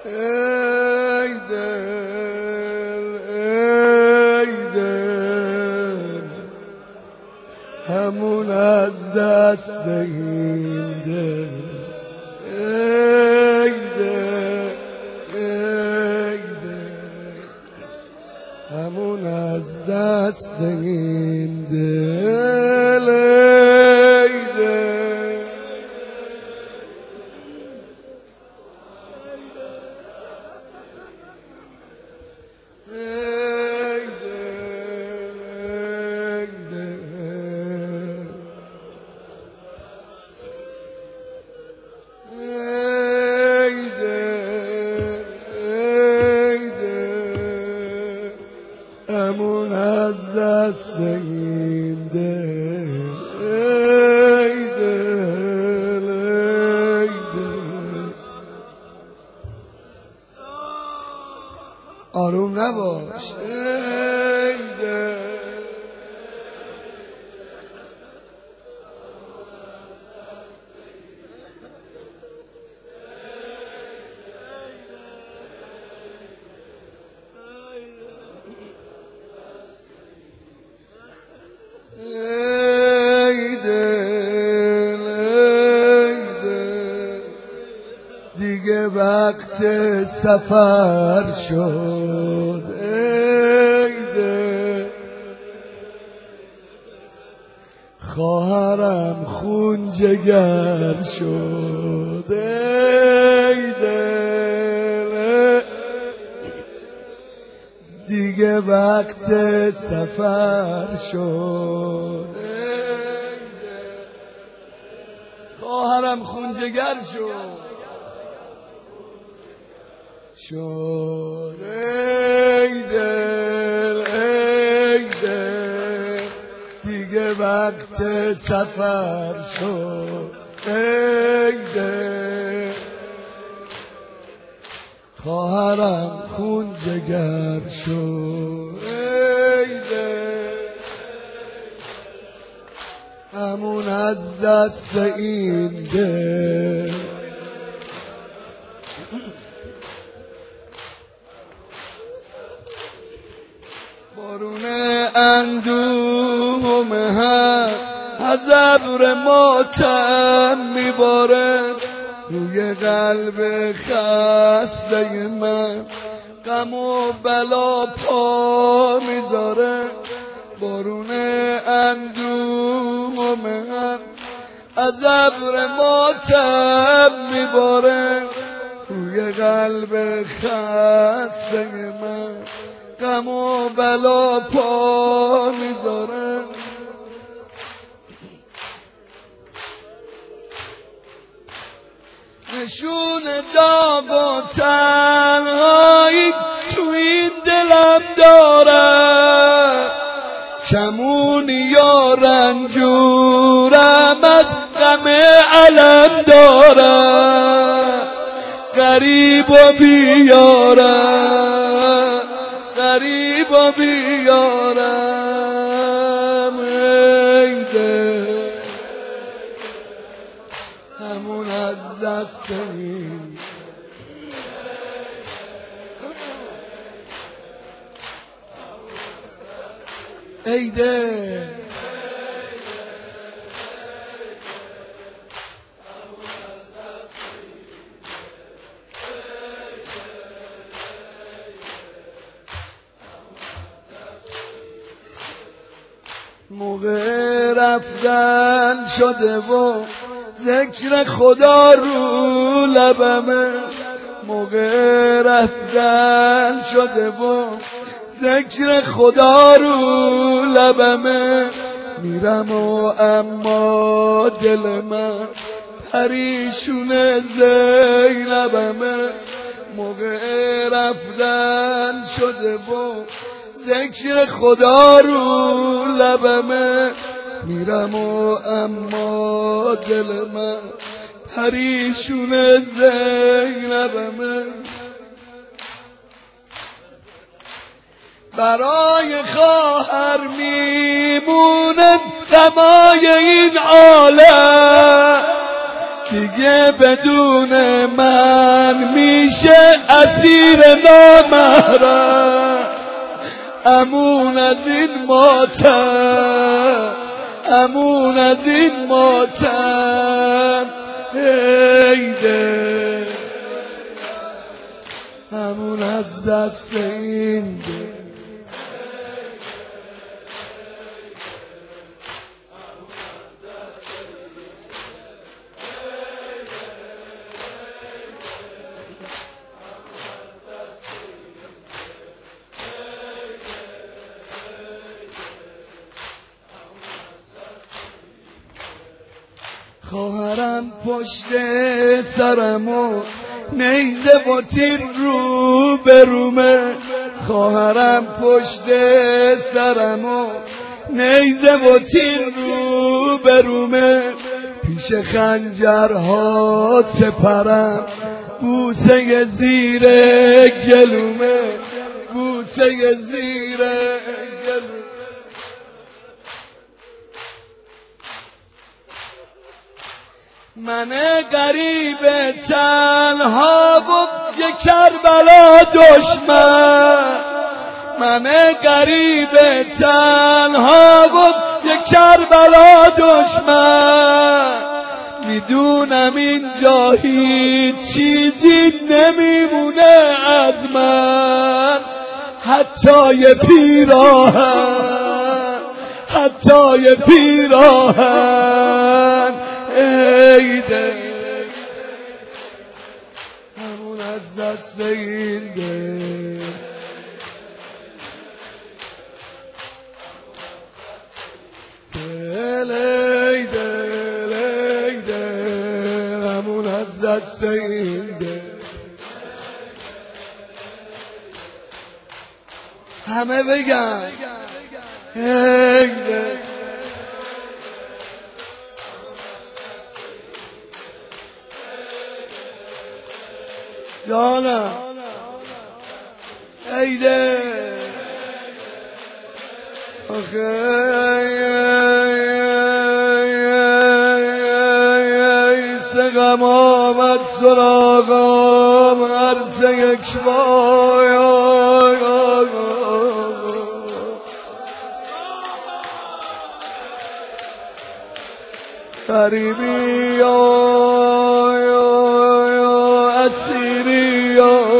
ای دل ای دل همون از دست این دل ای دل ای دل همون از دست این دل ای دل همون از دست این دل ای دل ای دل آروم نباش ای دل ای دل ای دل دیگه وقت سفر شد ای دل خواهرم خون جگر شد ای دل دیگه وقت سفر شد خواهرم خون جگر شد ای دل ای دل دیگه وقت سفر شد ای دل خواهرم خون جگر شد ای دل همون از دست این دل بارون اندوه و مهر از ابر ماتم میباره روی قلب خسته من غم و بلا پا میذاره بارون اندوه و مهر از ابر ماتم میباره روی قلب خسته من غم و بلا پا میذاره نشون داغ و تنهایی تو این دلم داره کمون یا رنجورم از غم علم داره غریب و بیاره غریب و بیارم ای دل همون از دست این ای دل موقع رفتن شده و ذکر خدا رو لبمه موقع رفتن شده و ذکر خدا رو لبمه میرم و اما دل من پریشون زینبمه موقع رفتن شده و ذکر خدا رو لبمه میرم و اما دل من پریشون زینبمه برای خواهر میمونم غمای این عالم دیگه بدون من میشه اسیر نامحرم. امون از این ماتم، امون از این ماتم، هیده امون از دست این دل. خواهرم پشت سرمو نیزه و تیر رو برومه. خواهرم پشت سرمو نیزه و تیر رو برومه. پیش خنجرها سپرم بوسه زیر گلومه، بوسه زیر گلومه. من غریب تنها و یک کربلا دشمن. من غریب تنها و یک کربلا دشمن. میدونم اینجا هیچ چیزی نمیمونه از من، حتی یه پیراهن، حتی یه پیراهن. ایده همون از دست این دل. دل ایده همون از دست این دل. همه بگن ایده جانم، ایده سقم آمد سراغم عرض یک بار. غریبی اسیری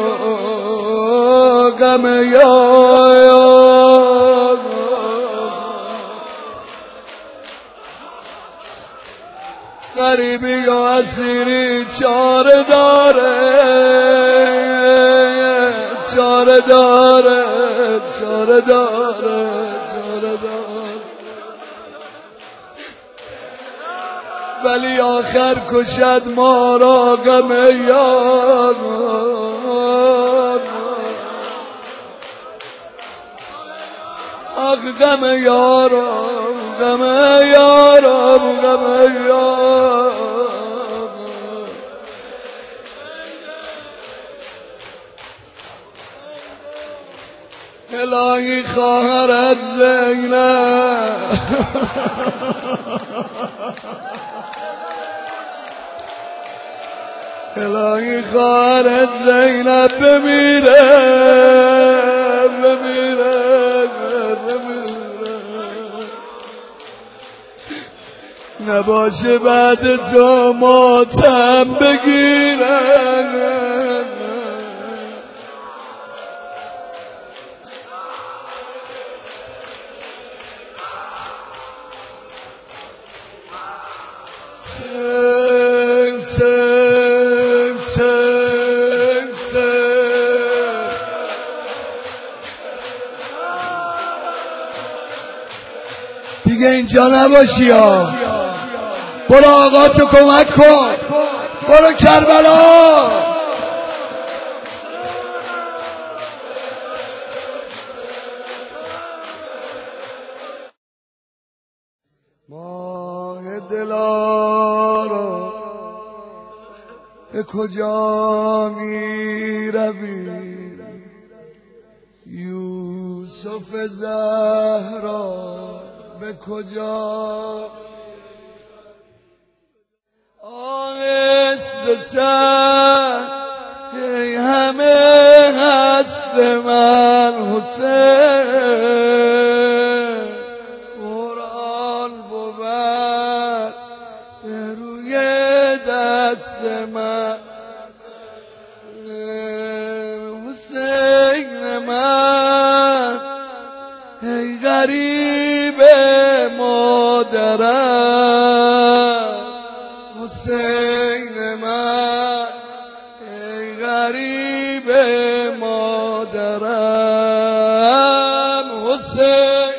غم غریبی و اسیری چاره داره، چاره داره، چاره داره، چاره داره. ولی آخر کشد ما را غم یار. آخ غم یارم، غم یارم، غم یارم. الهی خواهرت زینب الهی خواهرت زینب بمیره، بمیره، بمیره. نباشه بعد تو ماتم بگیره. دیگه اینجا نباشی ها. برو آقا تو کمک کن، برو کربلا. ماه دلارا به کجا می روی؟ یوسف زهرا به کجا؟ آهسته تر ای همه هست من حسین قرآن بود به روی دست من حسین من ای غریب مادرم حسین من ای غریب مادرم حسین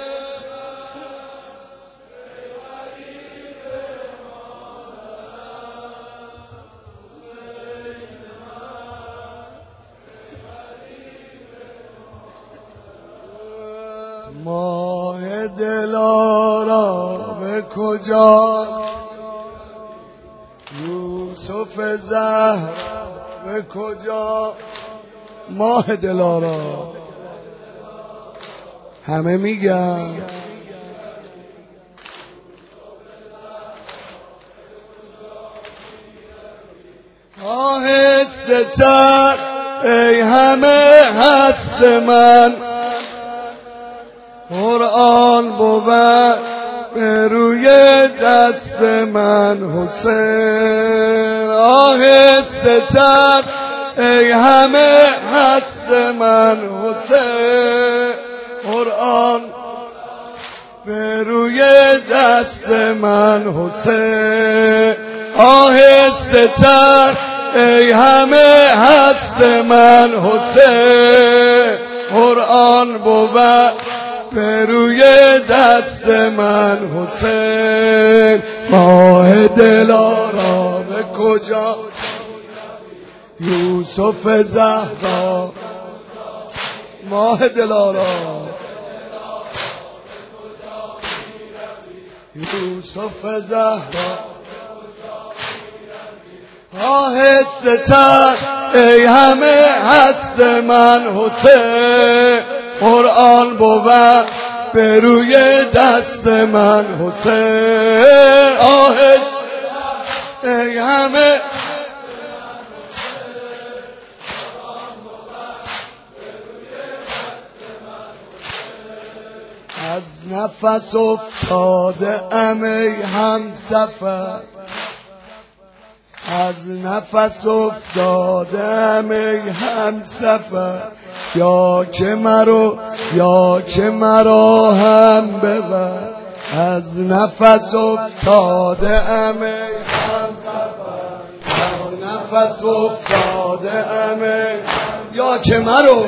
ماه دلارام به کجا یوسف زهرا به کجا ماه دلارام همه میگن آهسته تر ای همه هست من قرآن بود به روی دست من حسین آهسته تر ای همه هست من حسین قرآن به روی دست من حسین آهسته تر ای همه هست من حسین قرآن بود به روی دست من حسین ماه دلارام به کجا یوسف زهرا ماه دلارام یوسف زهرا آهسته تر ای همه هست من حسین قرآن بود به روی دست من حسین آهسته ای همه از نفس افتاده ام ای همسفر از نفس افتادم ای همسفر یا که مرا هم ببر از نفس افتاده ام ای همسفر از نفس افتاده ام ای یا که مرا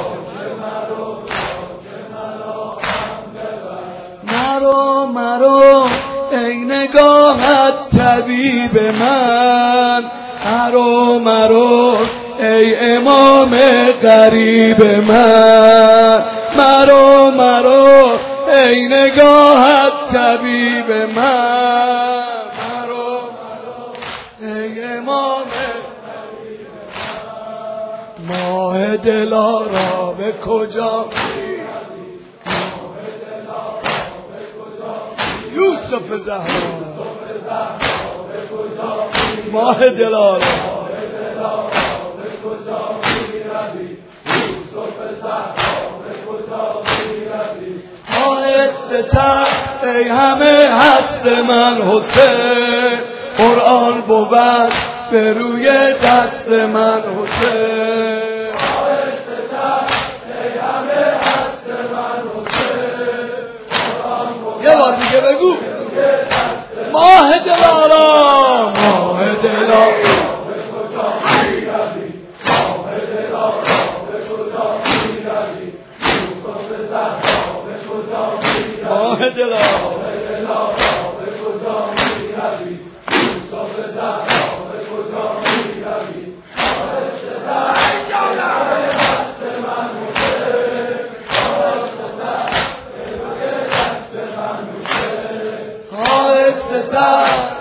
ای نگاهت طبیب من مرو ای امام غریب من مرو ای نگاهت طبیب من ای امام ماه دلارا به کجا یوسف زهرا ماه دلارا آهسته تر ای همه هست من حسین قرآن بود به روی دست من حسین آهسته تر ای همه هست من حسین یه بار دیگه بگو ماه دلارام ماه دلارام ماه دلارام آهسته تر